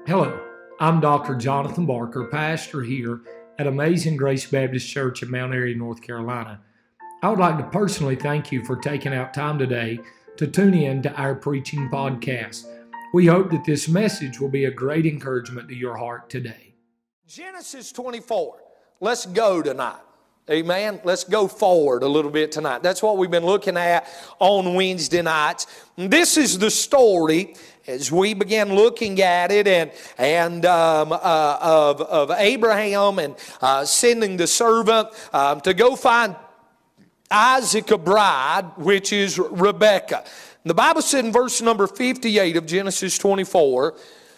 Hello, I'm Dr. Jonathan Barker, pastor here at Amazing Grace Baptist Church in Mount Airy, North Carolina. I would like to personally thank you for taking out time today to tune in to our preaching podcast. We hope that this message will be a great encouragement to your heart today. Genesis 24. Let's go tonight. Amen. Let's go forward a little bit tonight. That's what we've been looking at on Wednesday nights. This is the story as we began looking at it of Abraham and sending the servant to go find Isaac a bride, which is Rebekah. The Bible said in verse number 58 of Genesis 24,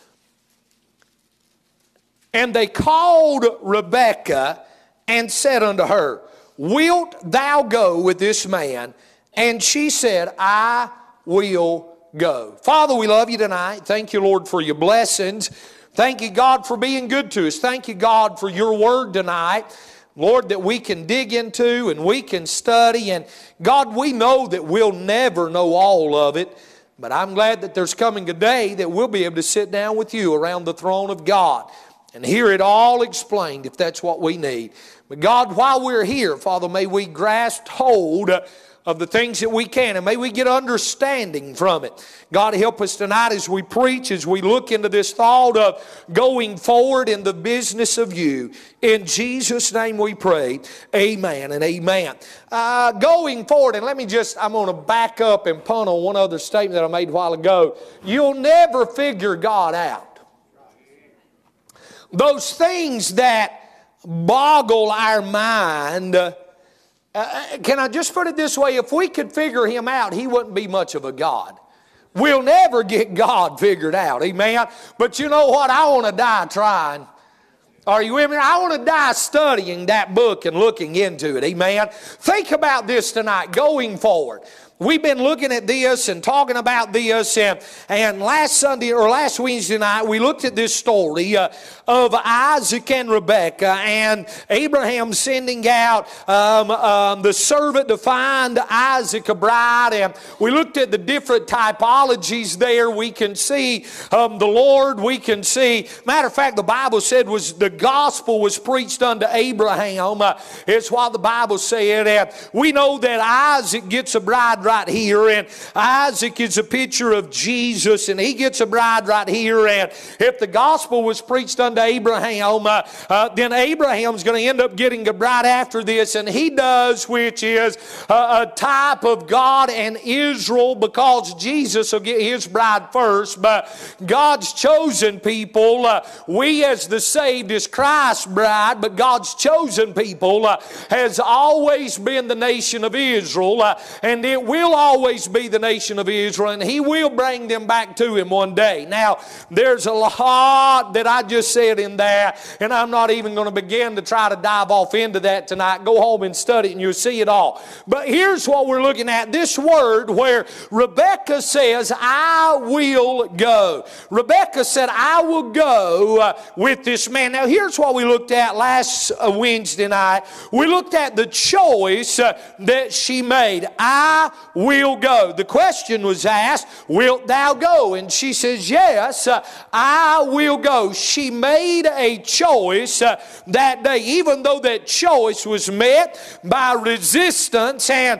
and they called Rebekah and said unto her, wilt thou go with this man? And she said, I will go. Father, we love you tonight. Thank you, Lord, for your blessings. Thank you, God, for being good to us. Thank you, God, for your word tonight. Lord, that we can dig into and we can study. And God, we know that we'll never know all of it. But I'm glad that there's coming a day that we'll be able to sit down with you around the throne of God and hear it all explained if that's what we need. But God, while we're here, Father, may we grasp hold of the things that we can, and may we get understanding from it. God, help us tonight as we preach, as we look into this thought of going forward in the business of you. In Jesus' name we pray, amen and amen. Going forward, and I'm going to back up and punt on one other statement that I made a while ago. You'll never figure God out. Those things that boggle our mind, can I just put it this way? If we could figure Him out, He wouldn't be much of a God. We'll never get God figured out, amen? But you know what? I want to die trying. Are you with me? I want to die studying that book and looking into it, amen? Think about this tonight, going forward. We've been looking at this and talking about this, and last Wednesday night we looked at this story of Isaac and Rebekah and Abraham sending out the servant to find Isaac a bride, and we looked at the different typologies there. We can see the Lord, we can see, matter of fact, the Bible said was the gospel was preached unto Abraham. It's what the Bible said. We know that Isaac gets a bride right here, and Isaac is a picture of Jesus, and he gets a bride right here. And if the gospel was preached unto Abraham, then Abraham's going to end up getting a bride after this, and he does, which is a type of God and Israel, because Jesus will get his bride first. But God's chosen people, we as the saved is Christ's bride, but God's chosen people has always been the nation of Israel, and it will always be the nation of Israel, and He will bring them back to Him one day. Now, there's a lot that I just said in there, and I'm not even going to begin to try to dive off into that tonight. Go home and study it, and you'll see it all. But here's what we're looking at, this word where Rebekah says, I will go. Rebekah said, I will go with this man. Now, here's what we looked at last Wednesday night. We looked at the choice that she made. I will go. The question was asked, wilt thou go? And she says, yes, I will go. She made a choice that day, even though that choice was met by resistance, and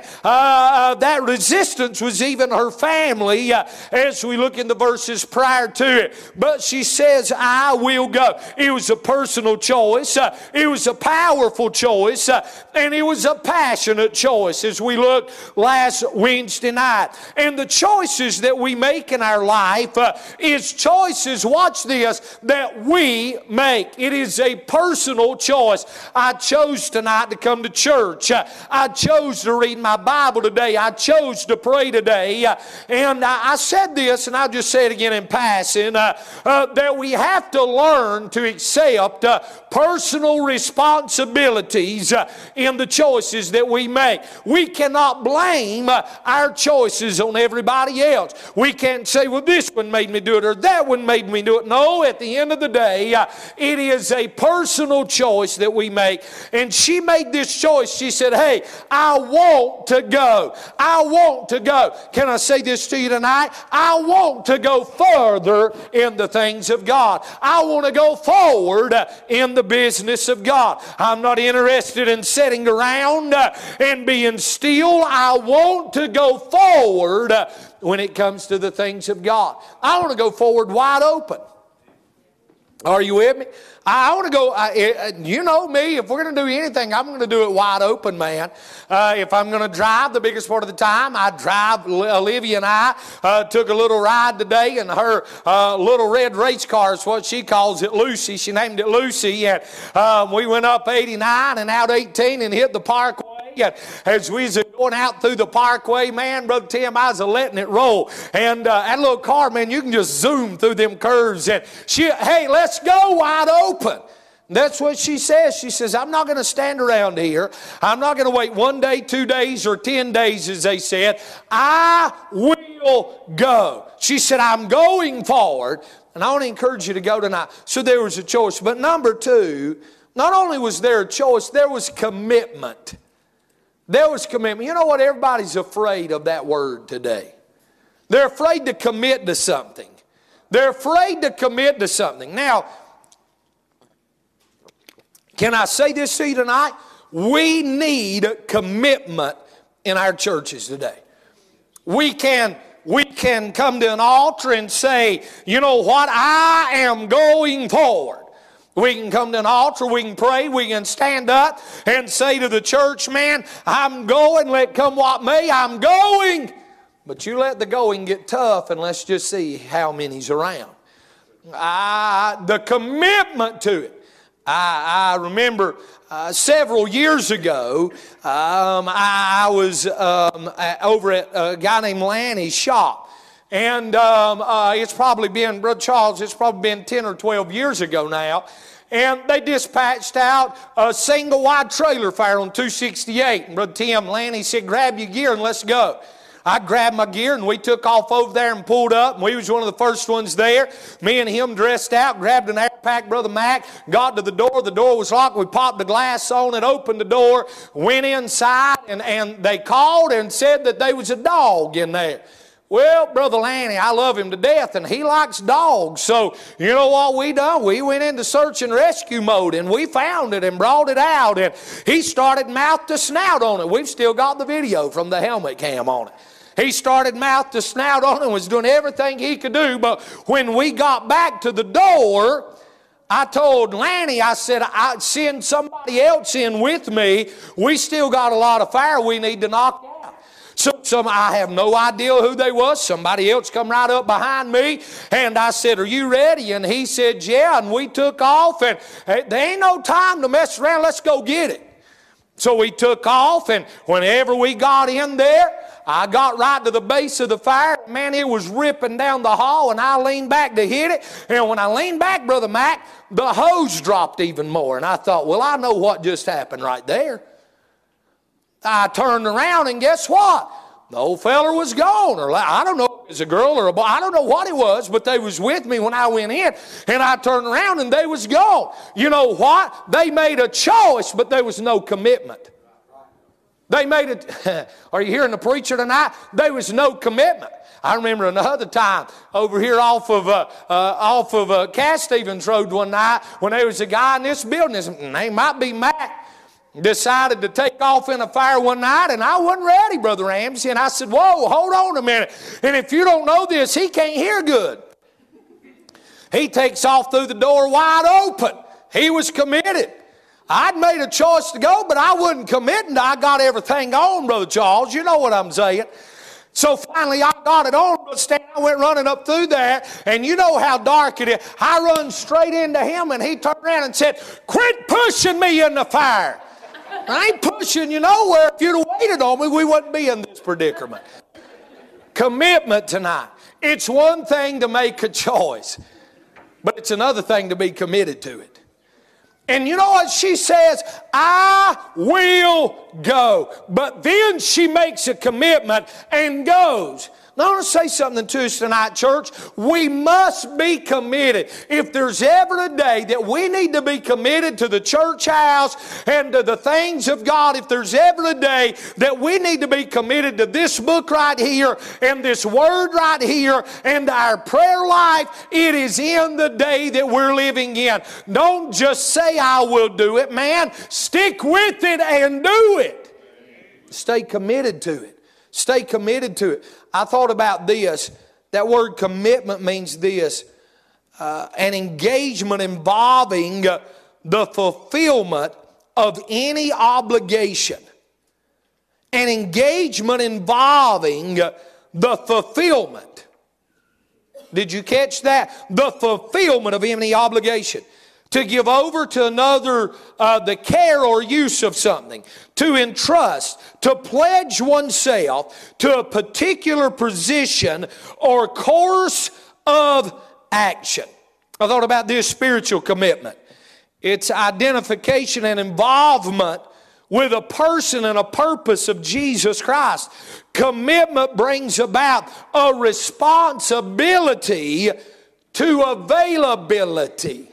that resistance was even her family, as we look in the verses prior to it. But she says, I will go. It was a personal choice. It was a powerful choice, and it was a passionate choice, as we looked last Wednesday night. And the choices that we make in our life is choices, watch this, that we make. It is a personal choice. I chose tonight to come to church. I chose to read my Bible today. I chose to pray today. And I said this, and I'll just say it again in passing, that we have to learn to accept personal responsibilities in the choices that we make. We cannot blame our choices on everybody else. We can't say, well, this one made me do it or that one made me do it. No, at the end of the day, it is a personal choice that we make. And she made this choice. She said, hey, I want to go. I want to go. Can I say this to you tonight? I want to go further in the things of God. I want to go forward in the business of God. I'm not interested in sitting around and being still. I want to go forward when it comes to the things of God. I want to go forward wide open. Are you with me? I want to go, you know me, if we're going to do anything, I'm going to do it wide open, man. If I'm going to drive the biggest part of the time, I drive. Olivia and I took a little ride today in her little red race car is what she calls it, Lucy. She named it Lucy. And we went up 89 and out 18 and hit the parkway. And as we was going out through the parkway, man, Brother Tim, I was letting it roll. And that little car, man, you can just zoom through them curves. And hey, let's go wide open. That's what she says. She says, I'm not going to stand around here. I'm not going to wait 1 day, 2 days, or 10 days, as they said. I will go. She said, I'm going forward. And I want to encourage you to go tonight. So there was a choice. But number two, not only was there a choice, there was commitment. There was commitment. You know what? Everybody's afraid of that word today. They're afraid to commit to something. They're afraid to commit to something. Now, can I say this to you tonight? We need commitment in our churches today. We can come to an altar and say, you know what? I am going forward. We can come to an altar, we can pray, we can stand up and say to the church, man, I'm going, let come what may, I'm going. But you let the going get tough and let's just see how many's around. The commitment to it. I remember several years ago, I was over at a guy named Lanny's shop. And it's probably been, Brother Charles, it's probably been 10 or 12 years ago now. And they dispatched out a single wide trailer fire on 268. And Brother Tim Lanny said, grab your gear and let's go. I grabbed my gear and we took off over there and pulled up. And we was one of the first ones there. Me and him dressed out, grabbed an air pack, Brother Mac, got to the door. The door was locked. We popped the glass on it, opened the door, went inside, and they called and said that there was a dog in there. Well, Brother Lanny, I love him to death, and he likes dogs. So, you know what we done? We went into search and rescue mode, and we found it and brought it out, and he started mouth to snout on it. We've still got the video from the helmet cam on it. He started mouth to snout on it and was doing everything he could do, but when we got back to the door, I told Lanny, I said, I'd send somebody else in with me. We still got a lot of fire we need to knock out. So I have no idea who they was. Somebody else come right up behind me. And I said, are you ready? And he said, yeah. And we took off. And there ain't no time to mess around. Let's go get it. So we took off. And whenever we got in there, I got right to the base of the fire. Man, it was ripping down the hall. And I leaned back to hit it. And when I leaned back, Brother Mac, the hose dropped even more. And I thought, well, I know what just happened right there. I turned around and guess what? The old feller was gone. Or I don't know if it was a girl or a boy. I don't know what it was, but they was with me when I went in. And I turned around and they was gone. You know what? They made a choice, but there was no commitment. They made it. Are you hearing the preacher tonight? There was no commitment. I remember another time over here off of Cass Stevens Road one night when there was a guy in this building. His name might be Mac. Decided to take off in a fire one night, and I wasn't ready, Brother Ramsey. And I said, whoa, hold on a minute. And if you don't know this, he can't hear good. He takes off through the door wide open. He was committed. I'd made a choice to go, but I wasn't committing. I got everything on, Brother Charles. You know what I'm saying. So finally, I got it on. I went running up through there, and you know how dark it is. I run straight into him, and he turned around and said, quit pushing me in the fire. I ain't pushing you nowhere. If you'd have waited on me, we wouldn't be in this predicament. Commitment tonight. It's one thing to make a choice, but it's another thing to be committed to it. And you know what she says? I will go. But then she makes a commitment and goes. Now I want to say something to us tonight, church. We must be committed. If there's ever a day that we need to be committed to the church house and to the things of God, if there's ever a day that we need to be committed to this book right here and this word right here and our prayer life, it is in the day that we're living in. Don't just say, I will do it, man. Stick with it and do it. Stay committed to it. Stay committed to it. I thought about this. That word commitment means this. An engagement involving the fulfillment of any obligation. An engagement involving the fulfillment. Did you catch that? The fulfillment of any obligation. To give over to another the care or use of something. To entrust. To pledge oneself to a particular position or course of action. I thought about this spiritual commitment. It's identification and involvement with a person and a purpose of Jesus Christ. Commitment brings about a responsibility to availability.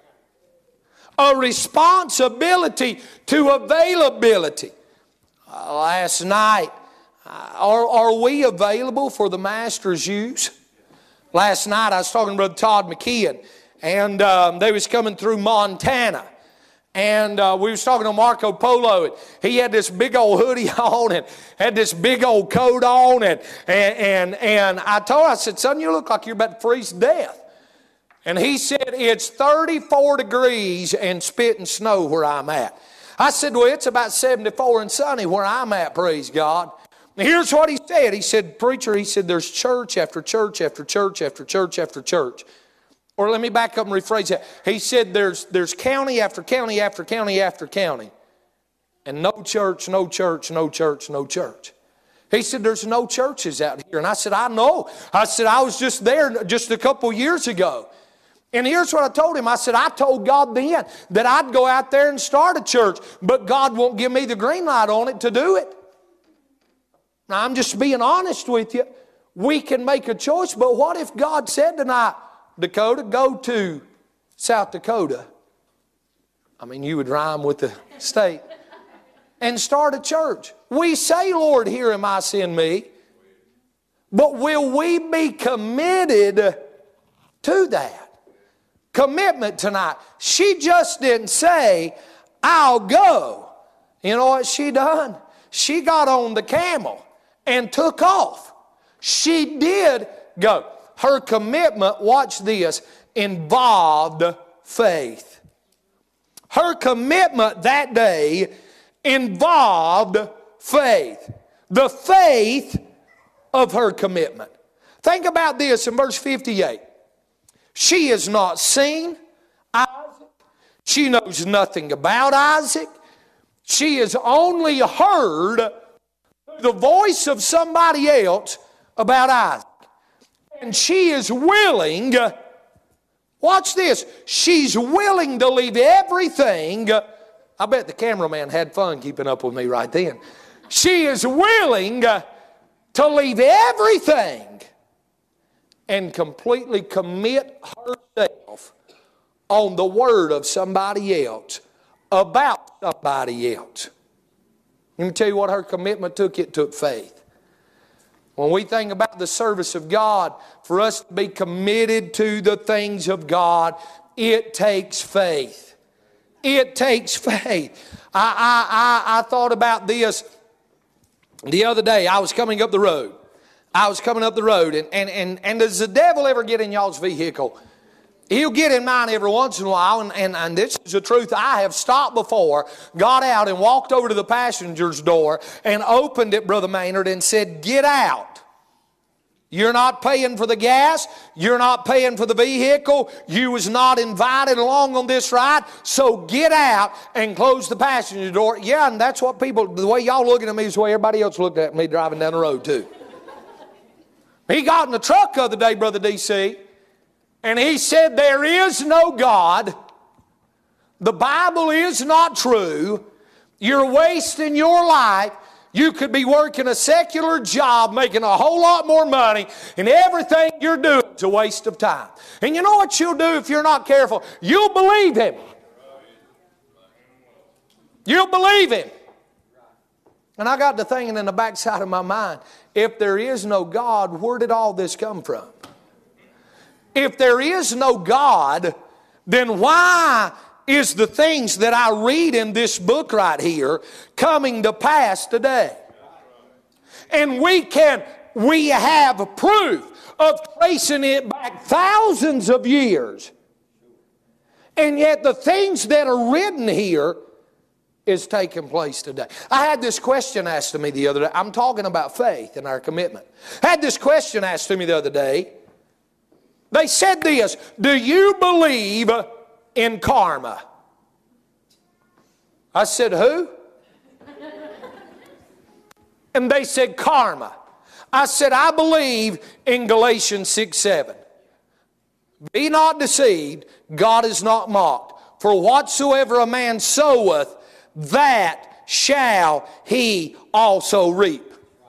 A responsibility to availability. Last night, are we available for the Master's use? Last night I was talking to Brother Todd McKeon, and they was coming through Montana. And we was talking to Marco Polo, and he had this big old hoodie on and had this big old coat on. And I told him, I said, son, you look like you're about to freeze to death. And he said, it's 34 degrees and spitting snow where I'm at. I said, well, it's about 74 and sunny where I'm at, praise God. And here's what he said. He said, preacher, he said, there's church after church after church after church after church. Or let me back up and rephrase that. He said, there's county after county after county after county. And no church, no church, no church, no church. He said, there's no churches out here. And I said, I know. I said, I was just there just a couple years ago. And here's what I told him. I said, I told God then that I'd go out there and start a church, but God won't give me the green light on it to do it. Now, I'm just being honest with you. We can make a choice, but what if God said tonight, Dakota, go to South Dakota? I mean, you would rhyme with the state. And start a church. We say, Lord, here am I, send me. But will we be committed to that? Commitment tonight. She just didn't say, I'll go. You know what she done? She got on the camel and took off. She did go. Her commitment, watch this, involved faith. Her commitment that day involved faith. The faith of her commitment. Think about this in verse 58. She has not seen Isaac. She knows nothing about Isaac. She has only heard the voice of somebody else about Isaac. And she is willing, watch this, she's willing to leave everything. I bet the cameraman had fun keeping up with me right then. She is willing to leave everything and completely commit herself on the word of somebody else, about somebody else. Let me tell you what her commitment took. It took faith. When we think about the service of God, for us to be committed to the things of God, it takes faith. It takes faith. I thought about this the other day. I was coming up the road. And does the devil ever get in y'all's vehicle? He'll get in mine every once in a while, and this is the truth. I have stopped before, got out and walked over to the passenger's door and opened it, Brother Maynard, and said, get out. You're not paying for the gas. You're not paying for the vehicle. You was not invited along on this ride, so get out and close the passenger door. Yeah, and that's what people, the way y'all looking at me is the way everybody else looked at me driving down the road too. He got in the truck the other day, Brother D.C., and he said, there is no God. the Bible is not true, you're wasting your life. You could be working a secular job, making a whole lot more money, and everything you're doing is a waste of time. And you know what you'll do if you're not careful? You'll believe him. You'll believe him. And I got to thinking in the backside of my mind, if there is no God, where did all this come from? If there is no God, then why is the things that I read in this book right here coming to pass today? And we have proof of tracing it back thousands of years. And yet the things that are written here is taking place today. I had this question asked to me the other day. I'm talking about faith and our commitment. I had this question asked to me the other day. They said this, do you believe in karma? I said, who? And they said, karma. I said, I believe in Galatians 6:7. Be not deceived, God is not mocked. For whatsoever a man soweth, that shall he also reap.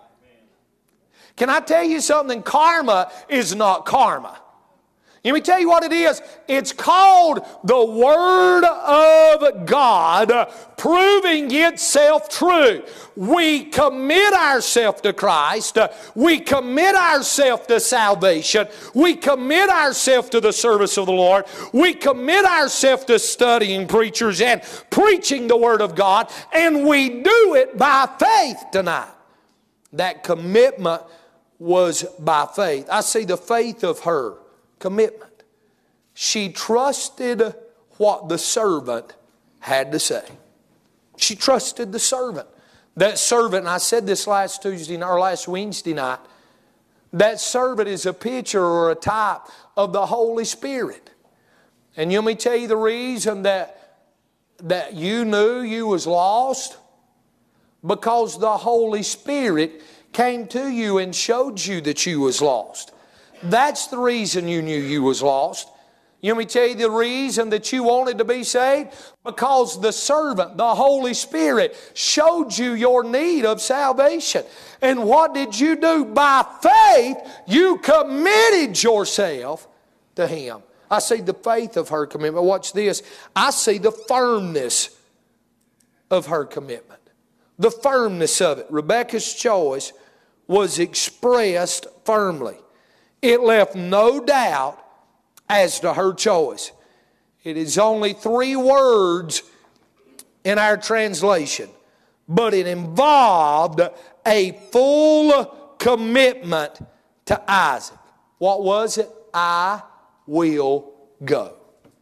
Can I tell you something? Karma is not karma. Let me tell you what it is. It's called the Word of God proving itself true. We commit ourselves to Christ. We commit ourselves to salvation. We commit ourselves to the service of the Lord. We commit ourselves to studying preachers and preaching the Word of God. And we do it by faith tonight. That commitment was by faith. I see the faith of her commitment. She trusted what the servant had to say. She trusted the servant. That servant, and I said this last Wednesday night, that servant is a picture or a type of the Holy Spirit. And let me tell you the reason that you knew you was lost. Because the Holy Spirit came to you and showed you that you was lost. That's the reason you knew you was lost. Let me tell you the reason that you wanted to be saved. Because the servant, the Holy Spirit, showed you your need of salvation. And what did you do? By faith, you committed yourself to Him. I see the faith of her commitment. Watch this. I see the firmness of her commitment. The firmness of it. Rebekah's choice was expressed firmly. It left no doubt as to her choice. It is only 3 words in our translation, but it involved a full commitment to Isaac. What was it? I will go.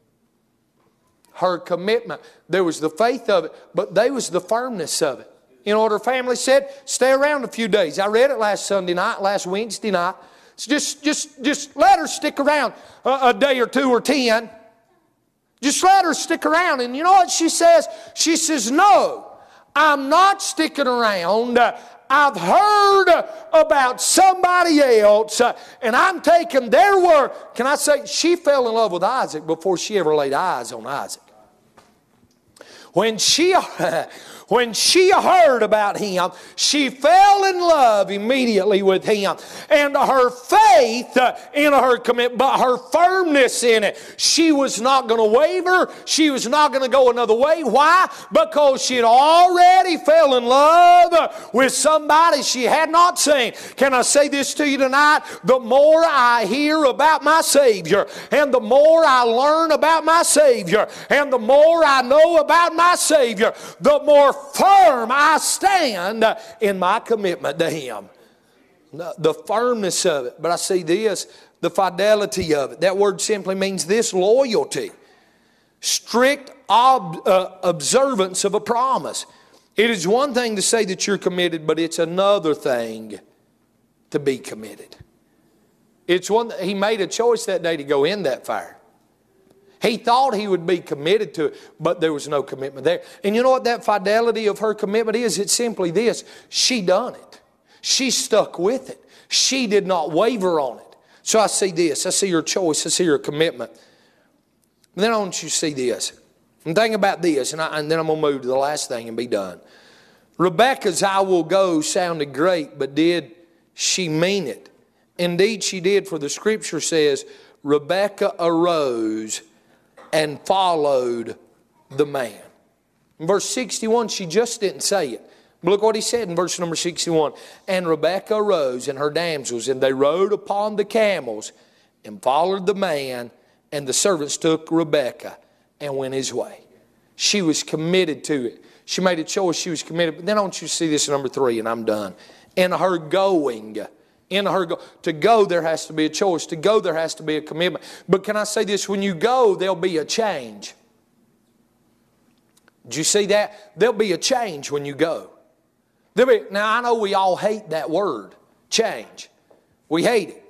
Her commitment. There was the faith of it, but there was the firmness of it. You know what her family said? Stay around a few days. I read it last Wednesday night. Just let her stick around a day or 2 or 10. Just let her stick around. And you know what she says? She says, no, I'm not sticking around. I've heard about somebody else, and I'm taking their word. Can I say, she fell in love with Isaac before she ever laid eyes on Isaac. When she heard about him, she fell in love immediately with him. And her faith in her commitment, but her firmness in it, she was not going to waver. She was not going to go another way. Why? Because she had already fell in love with somebody she had not seen. Can I say this to you tonight? The more I hear about my Savior, and the more I learn about my Savior, and the more I know about my Savior, the more firm I stand in my commitment to Him. The firmness of it. But I see this, the fidelity of it. That word simply means this: loyalty. Strict observance of a promise. It is one thing to say that you're committed, but it's another thing to be committed. He made a choice that day to go in that fire. He thought he would be committed to it, but there was no commitment there. And you know what that fidelity of her commitment is? It's simply this: she done it. She stuck with it. She did not waver on it. So I see this. I see her choice. I see her commitment. And then I want you to see this. And think about this, and then I'm going to move to the last thing and be done. Rebekah's "I will go" sounded great, but did she mean it? Indeed she did, for the Scripture says, Rebekah arose and followed the man. In verse 61, she just didn't say it. But look what he said in verse number 61. And Rebekah arose and her damsels, and they rode upon the camels and followed the man, and the servants took Rebekah and went his way. She was committed to it. She made a choice. She was committed. But then I want you to see this in number 3, and I'm done. In her going. To go, there has to be a choice. To go, there has to be a commitment. But can I say this? When you go, there'll be a change. Did you see that? There'll be a change when you go. Now, I know we all hate that word, change. We hate it.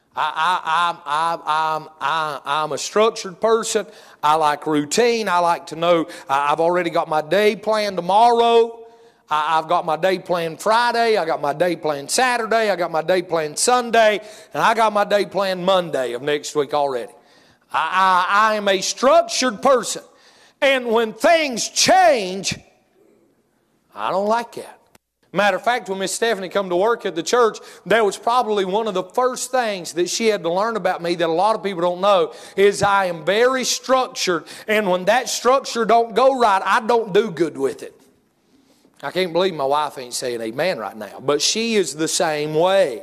I'm a structured person. I like routine. I like to know I've already got my day planned tomorrow. I've got my day planned Friday. I got my day planned Saturday. I got my day planned Sunday. And I got my day planned Monday of next week already. I am a structured person. And when things change, I don't like that. Matter of fact, when Miss Stephanie come to work at the church, that was probably one of the first things that she had to learn about me that a lot of people don't know, is I am very structured, and when that structure don't go right, I don't do good with it. I can't believe my wife ain't saying amen right now, but she is the same way.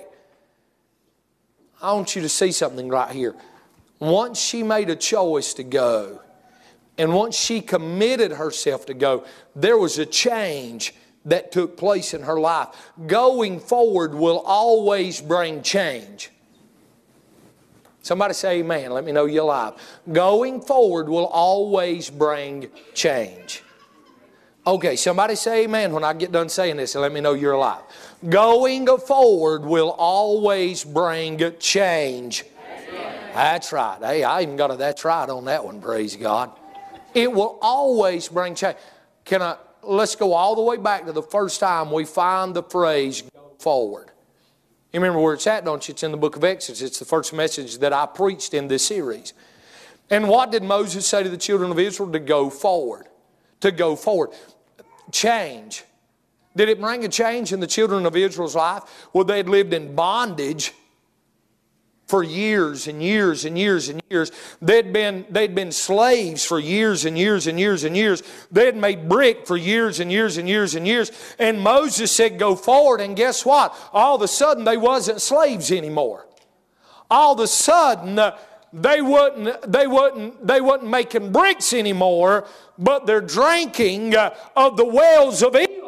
I want you to see something right here. Once she made a choice to go, and once she committed herself to go, there was a change that took place in her life. Going forward will always bring change. Somebody say amen. Let me know you're alive. Going forward will always bring change. Okay, somebody say amen when I get done saying this, and let me know you're alive. Going forward will always bring change. Amen. That's right. Hey, I even got a "that's right" on that one, praise God. It will always bring change. Let's go all the way back to the first time we find the phrase "go forward." You remember where it's at, don't you? It's in the book of Exodus. It's the first message that I preached in this series. And what did Moses say to the children of Israel? To go forward. To go forward. Change. Did it bring a change in the children of Israel's life? Well, they had lived in bondage for years and years and years and years. They'd been slaves for years and years and years and years. They had made brick for years and years and years and years. And Moses said, go forward. And guess what? All of a sudden, they wasn't slaves anymore. All of a sudden, they wasn't making bricks anymore, but they're drinking of the wells of Elam.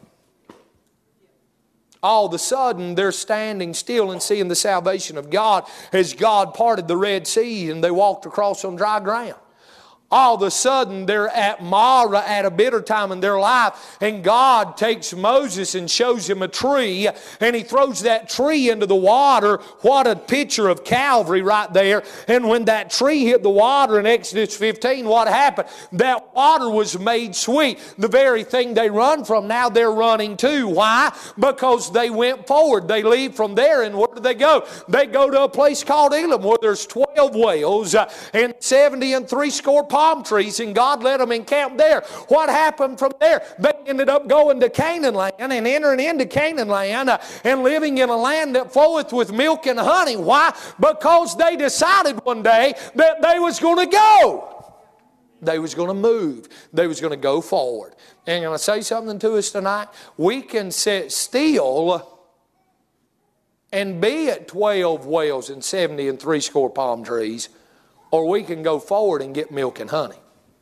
All of a sudden, they're standing still and seeing the salvation of God as God parted the Red Sea and they walked across on dry ground. All of a sudden, they're at Marah at a bitter time in their life, and God takes Moses and shows him a tree, and he throws that tree into the water. What a picture of Calvary right there. And when that tree hit the water in Exodus 15, what happened? That water was made sweet. The very thing they run from, now they're running to. Why? Because they went forward. They leave from there, and where do they go? They go to a place called Elam, where there's 12 wells and 70 and 80 palm trees, and God let them encamp there. What happened from there? They ended up going to Canaan land and entering into Canaan land and living in a land that floweth with milk and honey. Why? Because they decided one day that they was going to go. They was going to move. They was going to go forward. And can I say something to us tonight? We can sit still and be at 12 wells and 70 and 80 palm trees, or we can go forward and get milk and honey.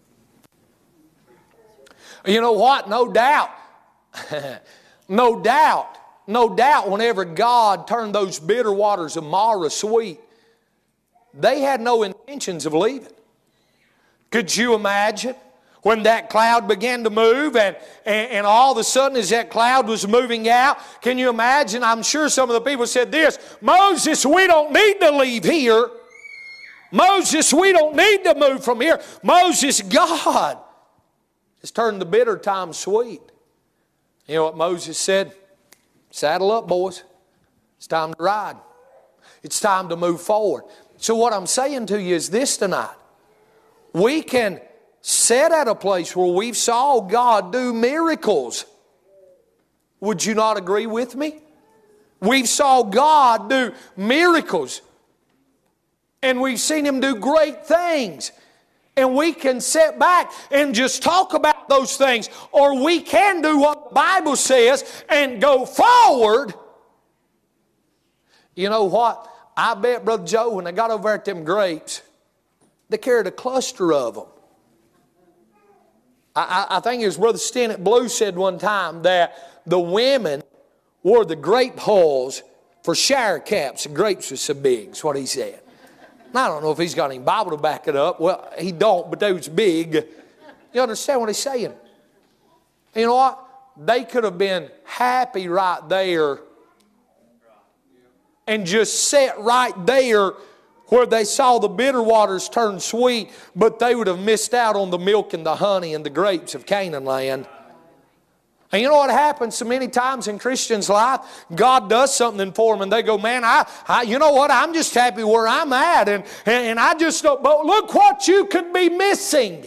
You know what? No doubt. No doubt whenever God turned those bitter waters of Marah sweet, they had no intentions of leaving. Could you imagine when that cloud began to move and all of a sudden as that cloud was moving out, can you imagine? I'm sure some of the people said this, Moses, we don't need to leave here. Moses, we don't need to move from here. Moses, God has turned the bitter times sweet. You know what Moses said? Saddle up, boys. It's time to ride. It's time to move forward. So what I'm saying to you is this tonight. We can sat at a place where we've saw God do miracles. Would you not agree with me? We've saw God do miracles. And we've seen Him do great things. And we can sit back and just talk about those things. Or we can do what the Bible says and go forward. You know what? I bet, Brother Joe, when they got over at them grapes, they carried a cluster of them. I think it was Brother Stennett Blue said one time that the women wore the grape hulls for shower caps. The grapes were so big, is what he said. And I don't know if he's got any Bible to back it up. Well, he don't, but they was big. You understand what he's saying? You know what? They could have been happy right there and just sat right there where they saw the bitter waters turn sweet, but they would have missed out on the milk and the honey and the grapes of Canaan land. And you know what happens so many times in Christians' life? God does something for them and they go, man, you know what? I'm just happy where I'm at. And I just don't, but look what you could be missing.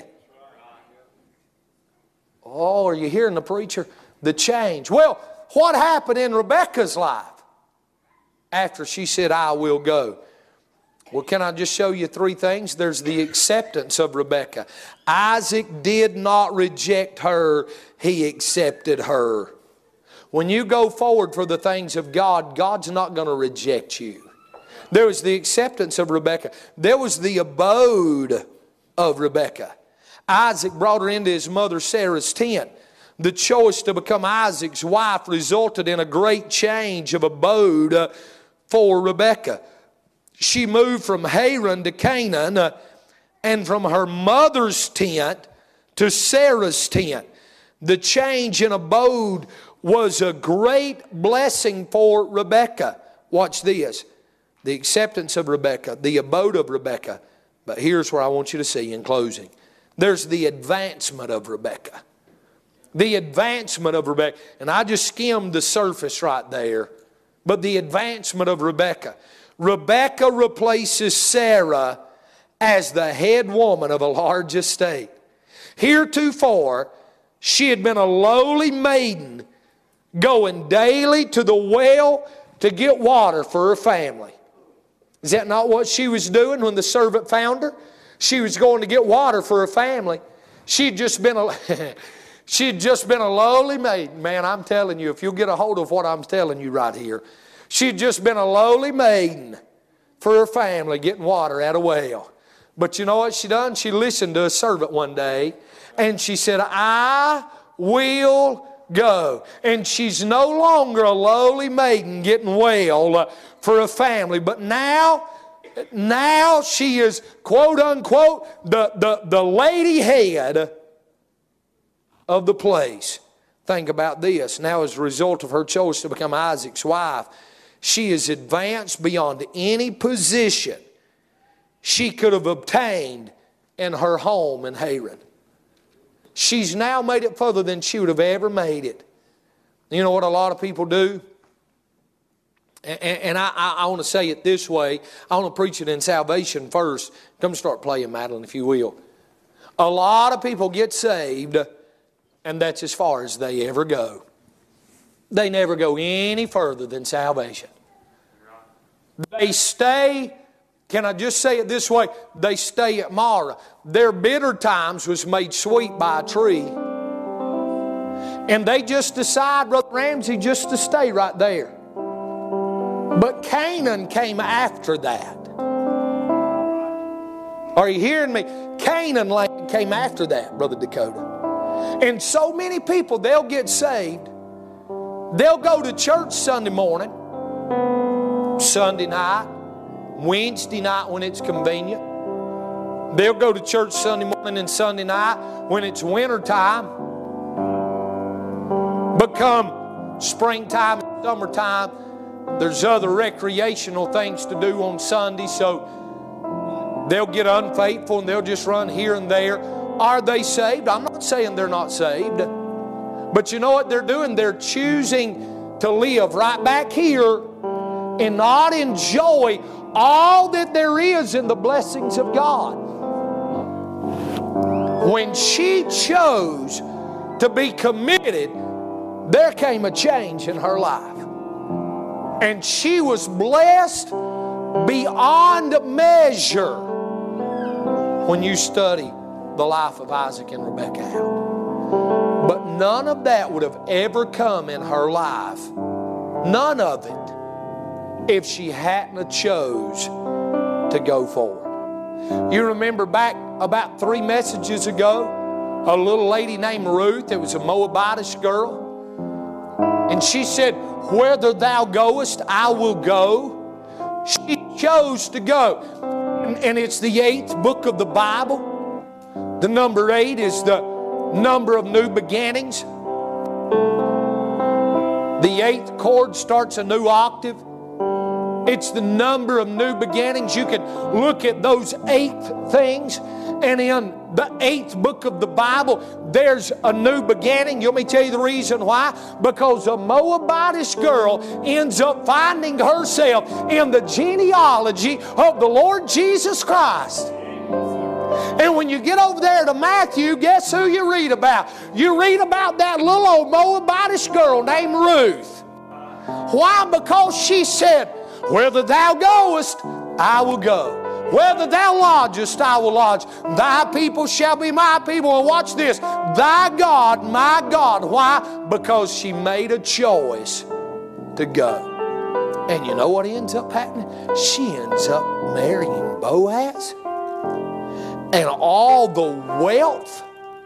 Oh, are you hearing the preacher? The change. Well, what happened in Rebekah's life after she said, I will go? Well, can I just show you three things? There's the acceptance of Rebekah. Isaac did not reject her. He accepted her. When you go forward for the things of God, God's not going to reject you. There was the acceptance of Rebekah. There was the abode of Rebekah. Isaac brought her into his mother Sarah's tent. The choice to become Isaac's wife resulted in a great change of abode for Rebekah. She moved from Haran to Canaan and from her mother's tent to Sarah's tent. The change in abode was a great blessing for Rebekah. Watch this. The acceptance of Rebekah, the abode of Rebekah. But here's where I want you to see in closing. There's the advancement of Rebekah. The advancement of Rebekah. And I just skimmed the surface right there. But the advancement of Rebekah. Rebekah replaces Sarah as the head woman of a large estate. Heretofore, she had been a lowly maiden going daily to the well to get water for her family. Is that not what she was doing when the servant found her? She was going to get water for her family. She'd just been a lowly maiden. Man, I'm telling you, if you'll get a hold of what I'm telling you right here, she'd just been a lowly maiden for her family getting water at a well. But you know what she done? She listened to a servant one day and she said, I will go. And she's no longer a lowly maiden getting well for a family. But now she is, quote unquote, the lady head of the place. Think about this. Now, as a result of her choice to become Isaac's wife, she is advanced beyond any position she could have obtained in her home in Haran. She's now made it further than she would have ever made it. You know what a lot of people do? And I want to say it this way. I want to preach it in salvation first. Come start playing, Madeline, if you will. A lot of people get saved, and that's as far as they ever go. They never go any further than salvation. They stay, can I just say it this way? They stay at Marah. Their bitter times was made sweet by a tree. And they just decide, Brother Ramsey, just to stay right there. But Canaan came after that. Are you hearing me? Canaan land came after that, Brother Dakota. And so many people, they'll get saved. They'll go to church Sunday morning, Sunday night, Wednesday night when it's convenient. They'll go to church Sunday morning and Sunday night when it's winter time. But come springtime and summertime, there's other recreational things to do on Sunday, so they'll get unfaithful and they'll just run here and there. Are they saved? I'm not saying they're not saved. But you know what they're doing? They're choosing to live right back here and not enjoy all that there is in the blessings of God. when she chose to be committed, there came a change in her life. And she was blessed beyond measure when you study the life of Isaac and Rebekah out. But none of that would have ever come in her life, none of it, if she hadn't chose to go forward. You remember back about 3 messages ago, a little lady named Ruth, it was a Moabitish girl, and she said, "Whither thou goest, I will go." She chose to go. And it's the 8th book of the Bible. The number 8 is the number of new beginnings. The 8th chord starts a new octave. It's the number of new beginnings. You can look at those 8 things, and in the 8th book of the Bible, there's a new beginning. Let me tell you the reason why. Because a Moabitish girl ends up finding herself in the genealogy of the Lord Jesus Christ. And when you get over there to Matthew, guess who you read about? You read about that little old Moabitish girl named Ruth. Why? Because she said, "Whither thou goest, I will go. Whether thou lodgest, I will lodge. Thy people shall be my people." And watch this. Thy God, my God. Why? Because she made a choice to go. And you know what ends up happening? She ends up marrying Boaz. And all the wealth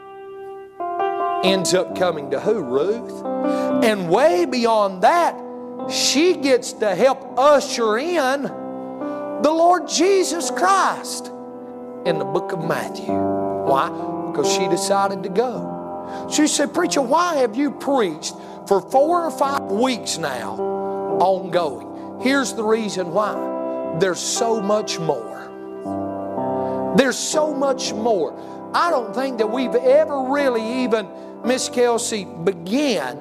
ends up coming to who? Ruth. And way beyond that, she gets to help usher in the Lord Jesus Christ in the book of Matthew. Why? Because she decided to go. She said, "Preacher, why have you preached for 4 or 5 weeks now on going?" Here's the reason why. There's so much more. There's so much more. I don't think that we've ever really even, Miss Kelsey, began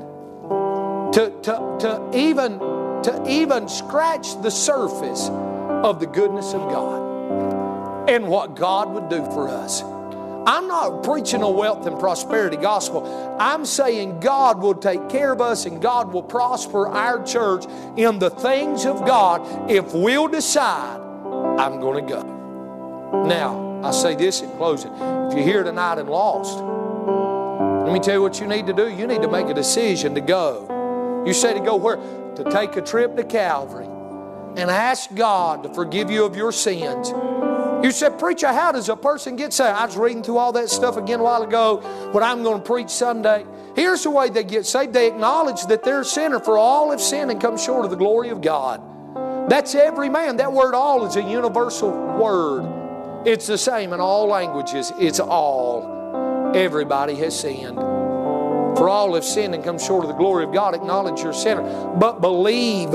to even scratch the surface of the goodness of God and what God would do for us. I'm not preaching a wealth and prosperity gospel. I'm saying God will take care of us and God will prosper our church in the things of God if we'll decide, I'm going to go. Now, I say this in closing. If you're here tonight and lost, let me tell you what you need to do. You need to make a decision to go. You say to go where? To take a trip to Calvary and ask God to forgive you of your sins. You said, "Preacher, how does a person get saved?" I was reading through all that stuff again a while ago, what I'm going to preach Sunday. Here's the way they get saved. They acknowledge that they're a sinner, for all have sinned and come short of the glory of God. That's every man. That word "all" is a universal word. It's the same in all languages. It's all. Everybody has sinned. For all have sinned and come short of the glory of God. Acknowledge you're a sinner. But believe.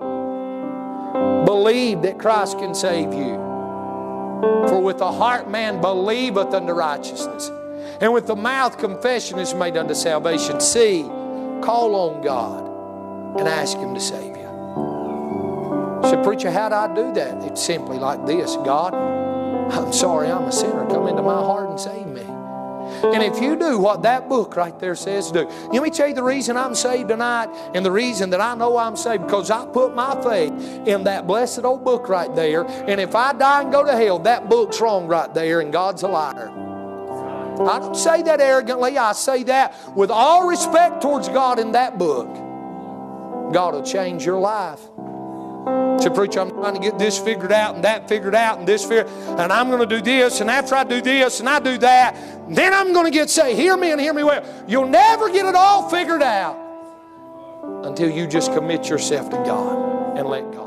Believe that Christ can save you. For with the heart man believeth unto righteousness, and with the mouth confession is made unto salvation. See, call on God and ask Him to save you. You say, "Preacher, how do I do that?" It's simply like this. "God, I'm sorry I'm a sinner. Come into my heart and save me." And if you do what that book right there says do. Let me tell you the reason I'm saved tonight, and the reason that I know I'm saved, because I put my faith in that blessed old book right there. And if I die and go to hell, that book's wrong right there, and God's a liar. I don't say that arrogantly. I say that with all respect towards God in that book. God will change your life. Say, "Preacher, I'm trying to get this figured out and that figured out and this figured, and I'm going to do this, and after I do this and I do that, then I'm going to get saved." Hear me and hear me well. You'll never get it all figured out until you just commit yourself to God and let God.